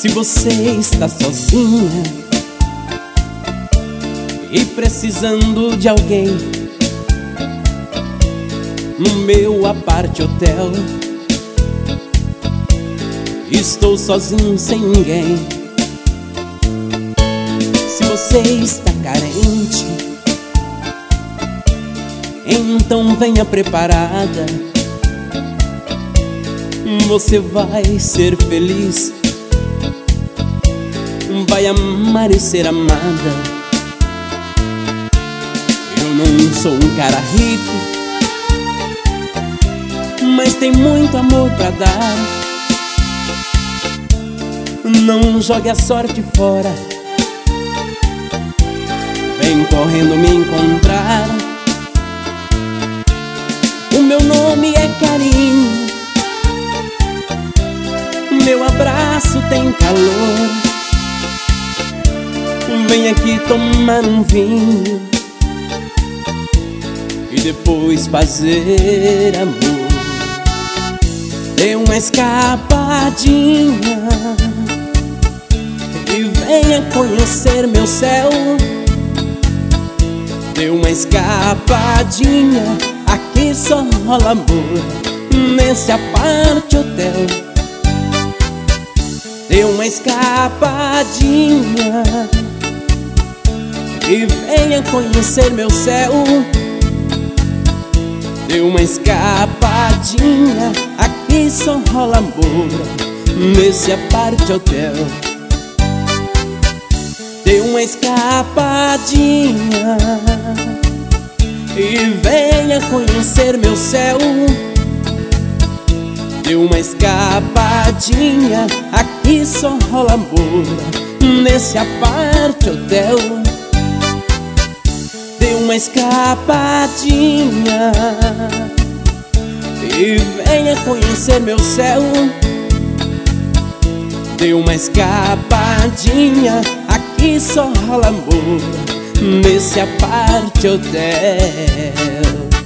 Se você está sozinha e precisando de alguém, no meu apart hotel estou sozinho sem ninguém. Se você está carente, então venha preparada. Você vai ser feliz, vai amar e ser amada. Eu não sou um cara rico, mas tem muito amor pra dar. Não jogue a sorte fora, vem correndo me encontrar. O meu nome é carinho, meu abraço tem calor. Vem aqui tomar um vinho e depois fazer amor. Dê uma escapadinha e venha conhecer meu céu. Dê uma escapadinha, aqui só rola amor nesse apart hotel. Dê uma escapadinha e venha conhecer meu céu. Dê uma escapadinha, aqui só rola amor nesse apart hotel. Dê uma escapadinha e venha conhecer meu céu. Dê uma escapadinha, aqui só rola amor nesse apart hotel. Dê uma escapadinha e venha conhecer meu céu. Dê uma escapadinha, aqui só rola amor nesse apart hotel.